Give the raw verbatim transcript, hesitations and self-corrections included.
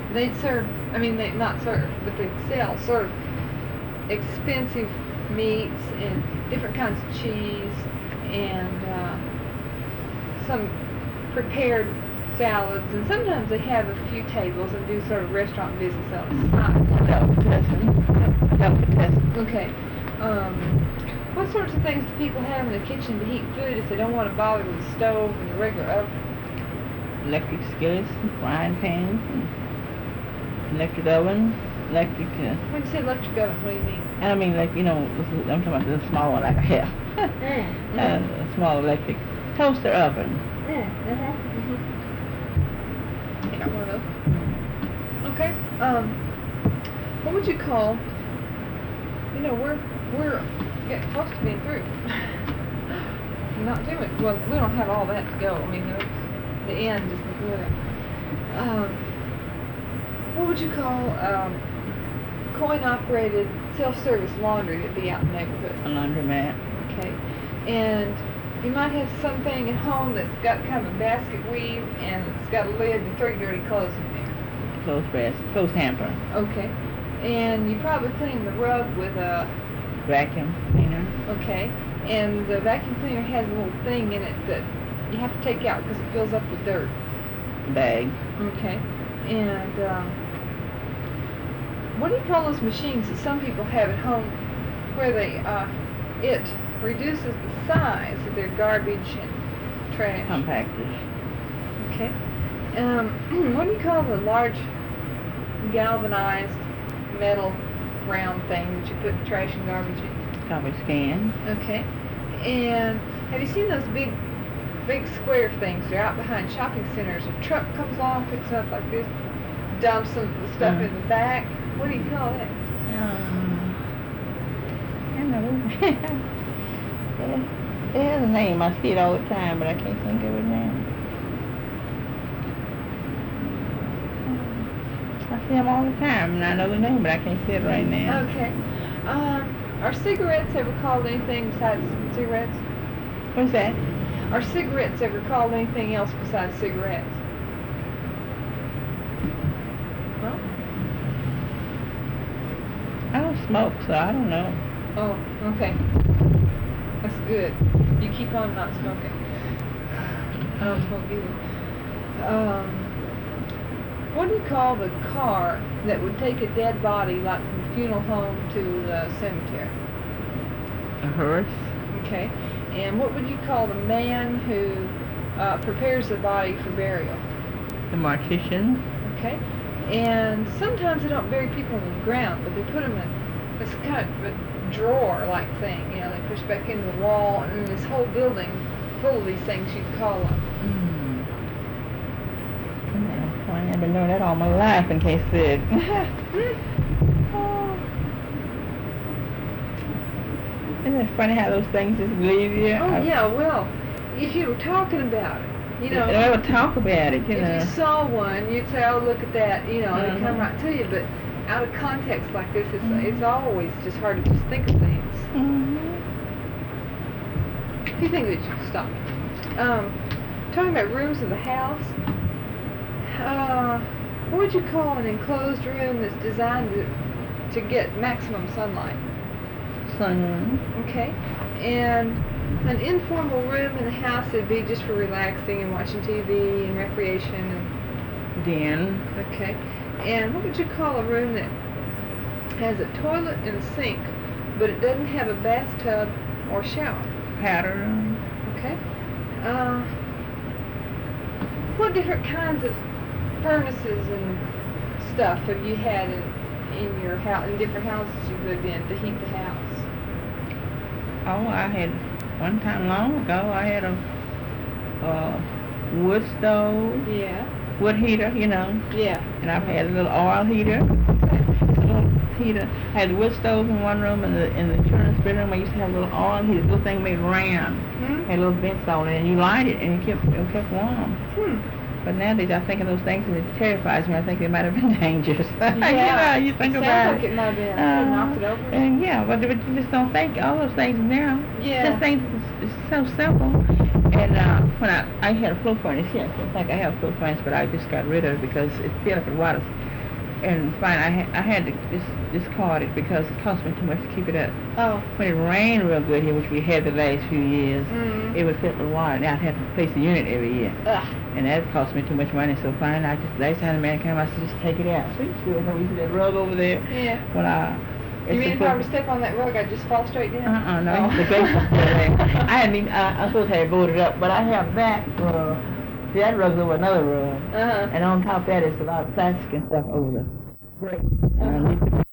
They serve, I mean, they not serve, but they sell sort of expensive meats and different kinds of cheese and uh, some prepared salads, and sometimes they have a few tables and do sort of restaurant business on the side. Delicatessen. Delicatessen. Okay. Um, what sorts of things do people have in the kitchen to heat food if they don't want to bother with the stove and the regular oven? Electric skillets, frying pans, and electric oven, electric. Uh, When you say electric oven, what do you mean? I mean, like, you know, this is, I'm talking about the small one, like a hair. Mm. uh, a small electric toaster oven. Mm. Mm-hmm. Mm-hmm. I got one of those. Okay. Um, what would you call? You know, we're we're getting close to being through. Not doing well. We don't have all that to go. I mean, there's, the end is before that. Um, what would you call um, coin-operated self-service laundry that'd be out in the neighborhood? A laundromat. Okay. And you might have something at home that's got kind of a basket weave and it's got a lid and throw your dirty clothes in there. Clothes press, clothes hamper. Okay. And you probably clean the rug with a vacuum cleaner. Okay. And the vacuum cleaner has a little thing in it that you have to take out because it fills up with dirt. Bag. Okay. And um, what do you call those machines that some people have at home where they uh, it reduces the size of their garbage and trash? Compactors. Okay. Um, what do you call the large galvanized metal round thing that you put trash and garbage in? Garbage can. Okay. And have you seen those big, big square things? They're out behind shopping centers. A truck comes along, picks it up like this, dumps some of the stuff Mm. in the back. What do you call that? Um, I know. it, it has a name. I see it all the time, but I can't think of it now. I see them all the time, and I know the name, but I can't see it right now. Okay. Um, are cigarettes ever called anything besides cigarettes? What's that? Are cigarettes ever called anything else besides cigarettes? Well, I don't smoke, so I don't know. oh, okay. That's good. You keep on not smoking. I don't smoke either. Um, what do you call the car that would take a dead body, like from the funeral home to the cemetery? A hearse. Okay. And what would you call the man who uh, prepares the body for burial? The mortician. Okay. And sometimes they don't bury people in the ground, but they put them in this kind of a drawer-like thing. You know, they push back into the wall, and then this whole building full of these things you can call them. Mm. I've been doing that all my life in case it. Oh. Isn't it funny how those things just leave you? Oh, yeah, well, if you were talking about it, you know. They don't ever talk about it, you if know. you saw one, you'd say, oh, look at that, you know, and it'd come Mhm. right to you. But out of context like this, it's, Mhm. it's always just hard to just think of things. Mm-hmm. If you think of it, you can stop. Um, talking about rooms of the house, uh, what would you call an enclosed room that's designed to, to get maximum sunlight? Sunroom. Okay. And an informal room in the house would be just for relaxing and watching T V and recreation. And, Den. okay. And what would you call a room that has a toilet and a sink, but it doesn't have a bathtub or shower? Powder room. Okay. Uh, what different kinds of furnaces and stuff have you had in, in your house, in different houses you lived in to heat the house? Oh, I had, one time long ago, I had a uh, wood stove, Yeah. wood heater, you know, Yeah. and I've had a little oil heater. A little heater. I had the wood stove in one room, and the in the children's bedroom I used to have a little oil heater, little thing made round, Hmm? had little vents on it, and you light it, and it kept it kept warm. Hmm. But nowadays I think of those things, and it terrifies me. I think they might have been dangerous. Yeah. you know, you think it about sounds like it. it might have been. Uh, knocked it over. And yeah, but, but you just don't think all those things now. Yeah. Just things is, is so simple. And uh, when I I had a floor furnace, yes, I think I have a floor furnace, but I just got rid of it because it felt like it was and fine, I had I had to just discard it because it cost me too much to keep it up. Oh. When it rained real good here, which we had the last few years, Mm. it would fill with water. Now I'd have to replace the unit every year. Ugh. And that cost me too much money, so fine, I just, last time the man came, I said, just take it out. So you still know, you see that rug over there? Yeah. When I... You mean if I were to step on that rug, I'd just fall straight down? Uh-uh, no, Oh. the gate was still there. I hadn't even, I, I'm supposed to have it boarded up, but I have that rug. See, that rug's over another rug. Uh-huh. And on top of that is a lot of plastic and stuff over the grate. And I need to